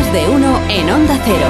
Más de uno en Onda Cero.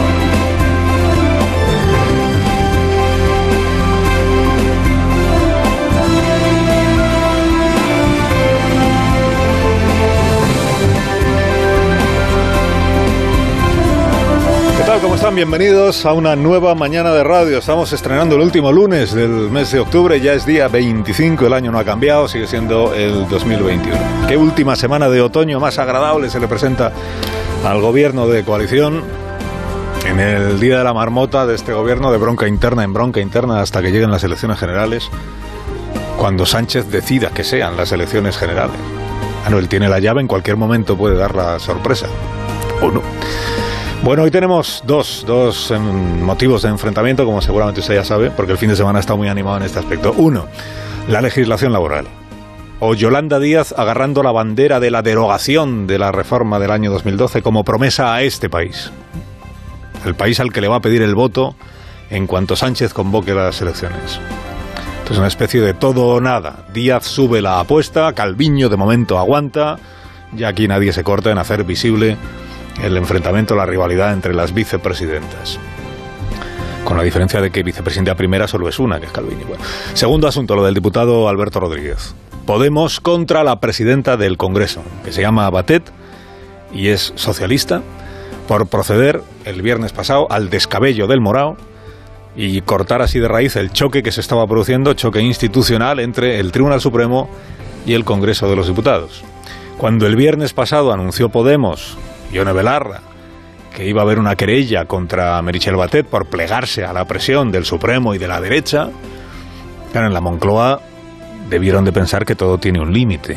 ¿Qué tal? ¿Cómo están? Bienvenidos a una nueva mañana de radio. Estamos estrenando el último lunes del mes de octubre. Ya es día 25, el año no ha cambiado, sigue siendo el 2021. ¿Qué última semana de otoño más agradable se le presenta al gobierno de coalición en el día de la marmota de este gobierno, de bronca interna en bronca interna hasta que lleguen las elecciones generales, cuando Sánchez decida que sean las elecciones generales? Ah, no, él tiene la llave, en cualquier momento puede dar la sorpresa. ¿O no? Bueno, hoy tenemos dos motivos de enfrentamiento, como seguramente usted ya sabe, porque el fin de semana está muy animado en este aspecto. Uno, la legislación laboral. O Yolanda Díaz agarrando la bandera de la derogación de la reforma del año 2012 como promesa a este país. El país al que le va a pedir el voto en cuanto Sánchez convoque las elecciones. Entonces, una especie de todo o nada. Díaz sube la apuesta, Calviño de momento aguanta, ya aquí nadie se corta en hacer visible el enfrentamiento, la rivalidad entre las vicepresidentas. Con la diferencia de que vicepresidenta primera solo es una, que es Calviño. Bueno. Segundo asunto, lo del diputado Alberto Rodríguez. Podemos contra la presidenta del Congreso, que se llama Batet y es socialista, por proceder el viernes pasado al descabello del Morao y cortar así de raíz el choque que se estaba produciendo, choque institucional entre el Tribunal Supremo y el Congreso de los Diputados. Cuando el viernes pasado anunció Podemos, Ione Belarra, que iba a haber una querella contra Meritxell Batet por plegarse a la presión del Supremo y de la derecha, claro, en la Moncloa debieron de pensar que todo tiene un límite,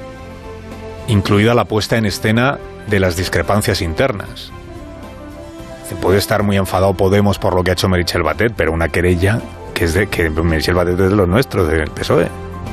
incluida la puesta en escena de las discrepancias internas. Se puede estar muy enfadado Podemos por lo que ha hecho Meritxell Batet, pero una querella que Meritxell Batet es de los nuestros, del PSOE.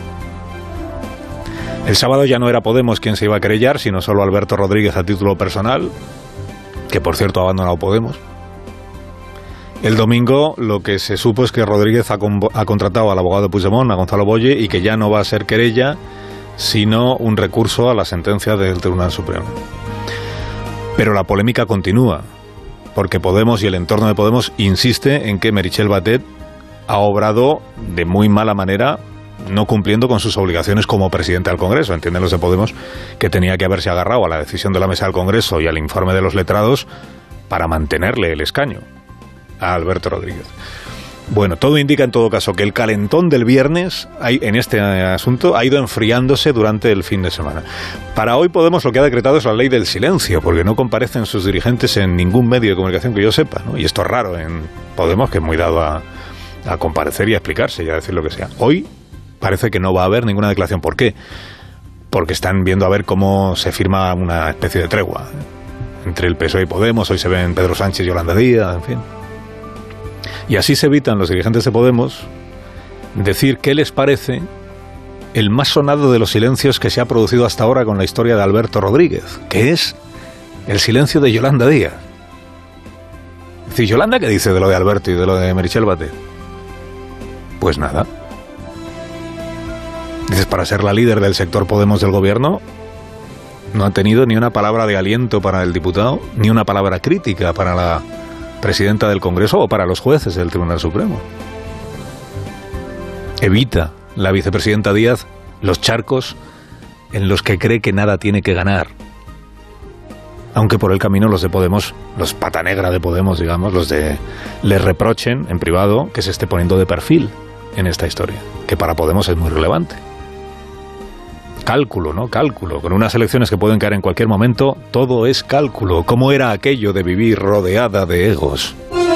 El sábado ya no era Podemos quien se iba a querellar, sino solo Alberto Rodríguez a título personal, que por cierto ha abandonado Podemos. El domingo lo que se supo es que Rodríguez ha contratado al abogado de Puigdemont, a Gonzalo Boye, y que ya no va a ser querella, sino un recurso a la sentencia del Tribunal Supremo. Pero la polémica continúa, porque Podemos y el entorno de Podemos insiste en que Meritxell Batet ha obrado de muy mala manera, no cumpliendo con sus obligaciones como presidente del Congreso. Entienden los de Podemos que tenía que haberse agarrado a la decisión de la mesa del Congreso y al informe de los letrados para mantenerle el escaño a Alberto Rodríguez. Bueno, todo indica en todo caso que el calentón del viernes en este asunto ha ido enfriándose durante el fin de semana. Para hoy Podemos lo que ha decretado es la ley del silencio, porque no comparecen sus dirigentes en ningún medio de comunicación que yo sepa, ¿no? Y esto es raro en Podemos, que es muy dado a comparecer y a explicarse y a decir lo que sea. Hoy parece que no va a haber ninguna declaración. ¿Por qué? Porque están viendo a ver cómo se firma una especie de tregua entre el PSOE y Podemos. Hoy se ven Pedro Sánchez y Yolanda Díaz, en fin. Y así se evitan los dirigentes de Podemos decir qué les parece el más sonado de los silencios que se ha producido hasta ahora con la historia de Alberto Rodríguez, que es el silencio de Yolanda Díaz. Es decir, ¿Yolanda qué dice de lo de Alberto y de lo de Meritxell Batet? Pues nada. Dices, para ser la líder del sector Podemos del gobierno, no ha tenido ni una palabra de aliento para el diputado, ni una palabra crítica para la presidenta del Congreso o para los jueces del Tribunal Supremo. Evita la vicepresidenta Díaz los charcos en los que cree que nada tiene que ganar. Aunque por el camino los de Podemos, los pata negra de Podemos, digamos, le reprochen en privado que se esté poniendo de perfil en esta historia, que para Podemos es muy relevante. Cálculo, ¿no? Cálculo. Con unas elecciones que pueden caer en cualquier momento, todo es cálculo. ¿Cómo era aquello de vivir rodeada de egos?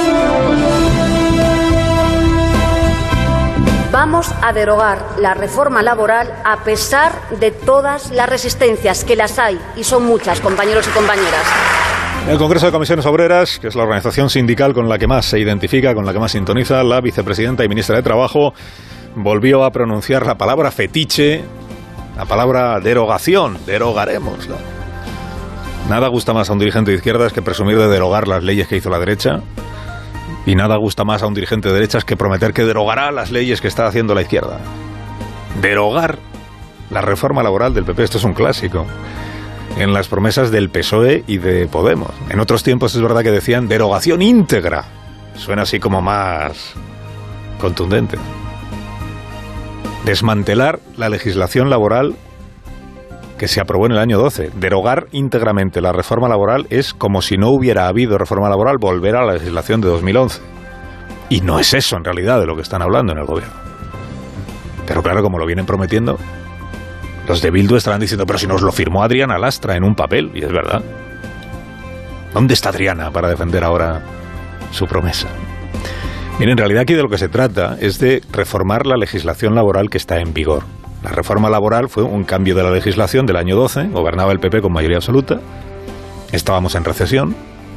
Vamos a derogar la reforma laboral a pesar de todas las resistencias, que las hay, y son muchas, compañeros y compañeras. En el Congreso de Comisiones Obreras, que es la organización sindical con la que más se identifica, con la que más sintoniza, la vicepresidenta y ministra de Trabajo volvió a pronunciar la palabra fetiche, la palabra derogación. Derogaremos. Nada gusta más a un dirigente de izquierdas que presumir de derogar las leyes que hizo la derecha, y nada gusta más a un dirigente de derechas que prometer que derogará las leyes que está haciendo la izquierda. Derogar la reforma laboral del PP, esto es un clásico. en las promesas del PSOE y de Podemos. En otros tiempos es verdad que decían derogación íntegra. Suena así como más contundente. Desmantelar la legislación laboral que se aprobó en el año 12. Derogar íntegramente la reforma laboral es como si no hubiera habido reforma laboral, volver a la legislación de 2011. Y no es eso en realidad de lo que están hablando en el gobierno. Pero claro, como lo vienen prometiendo, los de Bildu estarán diciendo, pero si nos lo firmó Adriana Lastra en un papel, y es verdad. ¿Dónde está Adriana para defender ahora su promesa? Miren, en realidad aquí de lo que se trata es de reformar la legislación laboral que está en vigor. La reforma laboral fue un cambio de la legislación del año 12, gobernaba el PP con mayoría absoluta, estábamos en recesión.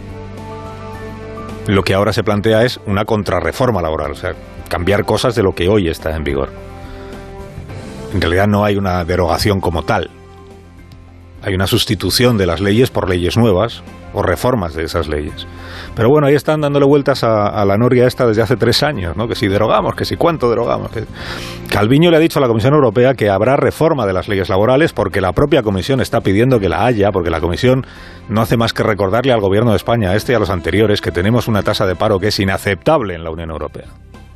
Lo que ahora se plantea es una contrarreforma laboral, o sea, cambiar cosas de lo que hoy está en vigor. En realidad no hay una derogación como tal. Hay una sustitución de las leyes por leyes nuevas o reformas de esas leyes. Pero bueno, ahí están dándole vueltas a la noria esta desde hace 3 años, ¿no? Que si derogamos, que si cuánto derogamos. Calviño le ha dicho a la Comisión Europea que habrá reforma de las leyes laborales porque la propia Comisión está pidiendo que la haya, porque la Comisión no hace más que recordarle al Gobierno de España, a este y a los anteriores, que tenemos una tasa de paro que es inaceptable en la Unión Europea.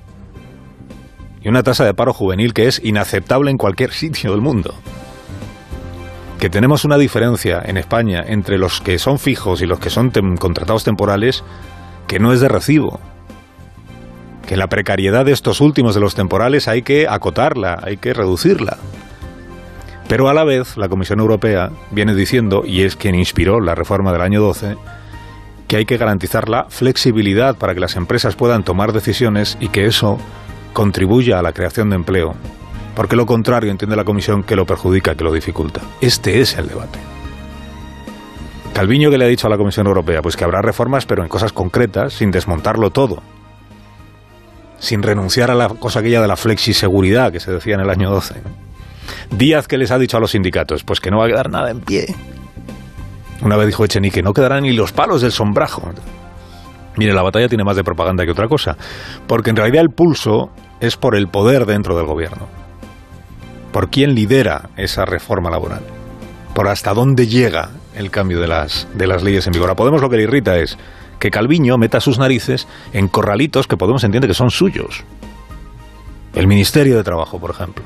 Y una tasa de paro juvenil que es inaceptable en cualquier sitio del mundo. Que tenemos una diferencia en España entre los que son fijos y los que son contratados temporales que no es de recibo. Que la precariedad de estos últimos, de los temporales, hay que acotarla, hay que reducirla. Pero a la vez la Comisión Europea viene diciendo, y es quien inspiró la reforma del año 12, que hay que garantizar la flexibilidad para que las empresas puedan tomar decisiones y que eso contribuya a la creación de empleo. Porque lo contrario, entiende la Comisión, que lo perjudica, que lo dificulta. Este es el debate. Calviño, ¿qué le ha dicho a la Comisión Europea? Pues que habrá reformas, pero en cosas concretas, sin desmontarlo todo. Sin renunciar a la cosa aquella de la flexiseguridad que se decía en el año 12. Díaz, ¿qué les ha dicho a los sindicatos? Pues que no va a quedar nada en pie. Una vez dijo Echenique, no quedarán ni los palos del sombrajo. Mire, la batalla tiene más de propaganda que otra cosa. Porque en realidad el pulso es por el poder dentro del gobierno. Por quién lidera esa reforma laboral, por hasta dónde llega el cambio de las leyes en vigor. A Podemos lo que le irrita es que Calviño meta sus narices en corralitos que Podemos entiende que son suyos. El Ministerio de Trabajo, por ejemplo.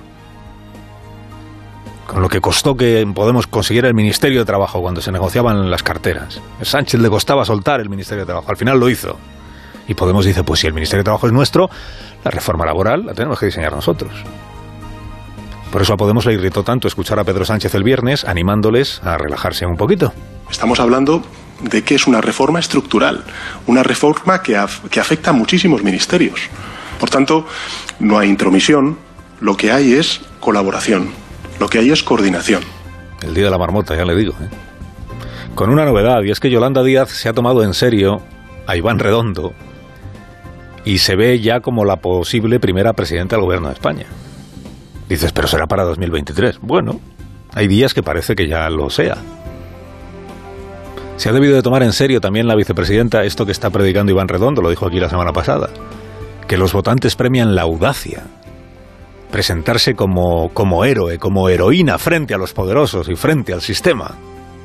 Con lo que costó que Podemos consiguiera el Ministerio de Trabajo cuando se negociaban las carteras. A Sánchez le costaba soltar el Ministerio de Trabajo, al final lo hizo. Y Podemos dice, pues si el Ministerio de Trabajo es nuestro, la reforma laboral la tenemos que diseñar nosotros. Por eso a Podemos le irritó tanto escuchar a Pedro Sánchez el viernes animándoles a relajarse un poquito. Estamos hablando de que es una reforma estructural, una reforma que afecta a muchísimos ministerios. Por tanto, no hay intromisión, lo que hay es colaboración, lo que hay es coordinación. El día de la marmota, ya le digo. Con una novedad, y es que Yolanda Díaz se ha tomado en serio a Iván Redondo y se ve ya como la posible primera presidenta del Gobierno de España. Dices, pero será para 2023. Bueno, hay días que parece que ya lo sea. Se ha debido de tomar en serio también la vicepresidenta esto que está predicando Iván Redondo, lo dijo aquí la semana pasada, que los votantes premian la audacia, presentarse como héroe, como heroína frente a los poderosos y frente al sistema.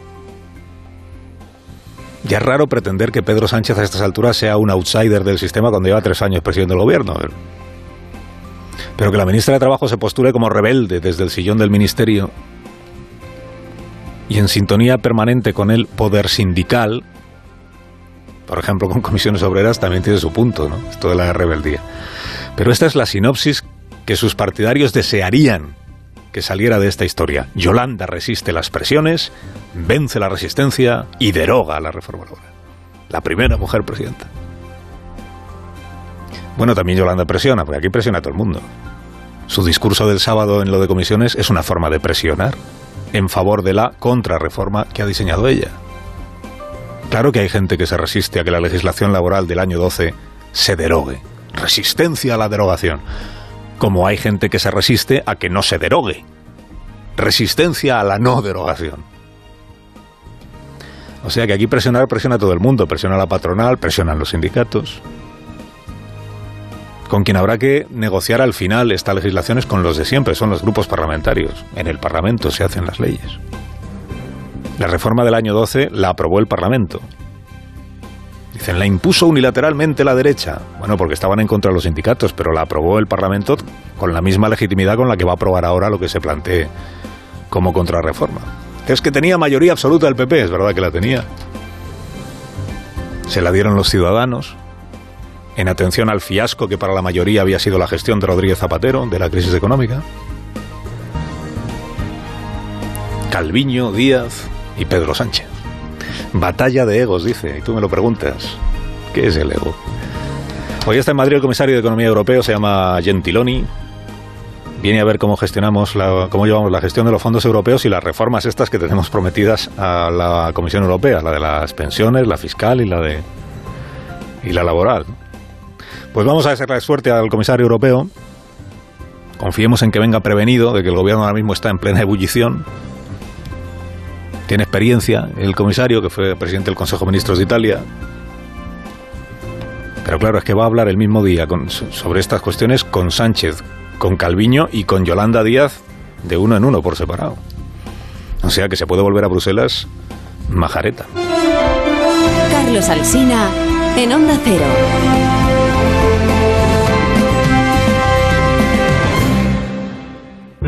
Ya es raro pretender que Pedro Sánchez a estas alturas sea un outsider del sistema cuando lleva 3 años presidiendo el gobierno. Pero que la ministra de Trabajo se postule como rebelde desde el sillón del ministerio y en sintonía permanente con el poder sindical, por ejemplo con comisiones obreras, también tiene su punto, ¿no? Esto de la rebeldía. Pero esta es la sinopsis que sus partidarios desearían que saliera de esta historia. Yolanda resiste las presiones, vence la resistencia y deroga la reforma laboral. La primera mujer presidenta. Bueno, también Yolanda presiona, porque aquí presiona a todo el mundo. Su discurso del sábado en lo de comisiones es una forma de presionar en favor de la contrarreforma que ha diseñado ella. Claro que hay gente que se resiste a que la legislación laboral del año 12 se derogue. Resistencia a la derogación. Como hay gente que se resiste a que no se derogue. Resistencia a la no derogación. O sea que aquí presiona a todo el mundo. Presiona a la patronal, presionan los sindicatos. Con quien habrá que negociar al final esta legislación es con los de siempre, son los grupos parlamentarios. En el Parlamento se hacen las leyes. La reforma del año 12 la aprobó el Parlamento. Dicen, la impuso unilateralmente la derecha. Bueno, porque estaban en contra de los sindicatos, pero la aprobó el Parlamento con la misma legitimidad con la que va a aprobar ahora lo que se plantee como contrarreforma. Es que tenía mayoría absoluta del PP, es verdad que la tenía. Se la dieron los ciudadanos, en atención al fiasco que para la mayoría había sido la gestión de Rodríguez Zapatero, de la crisis económica. Calviño, Díaz y Pedro Sánchez. Batalla de egos, dice, y tú me lo preguntas. ¿Qué es el ego? Hoy está en Madrid el comisario de Economía Europeo, se llama Gentiloni. Viene a ver cómo cómo llevamos la gestión de los fondos europeos y las reformas estas que tenemos prometidas a la Comisión Europea, la de las pensiones, la fiscal y la laboral. Pues vamos a desearle suerte al comisario europeo. Confiemos en que venga prevenido de que el gobierno ahora mismo está en plena ebullición. Tiene experiencia el comisario, que fue presidente del Consejo de Ministros de Italia. Pero claro, es que va a hablar el mismo día sobre estas cuestiones con Sánchez, con Calviño y con Yolanda Díaz de uno en uno por separado. O sea que se puede volver a Bruselas majareta. Carlos Alsina en Onda Cero.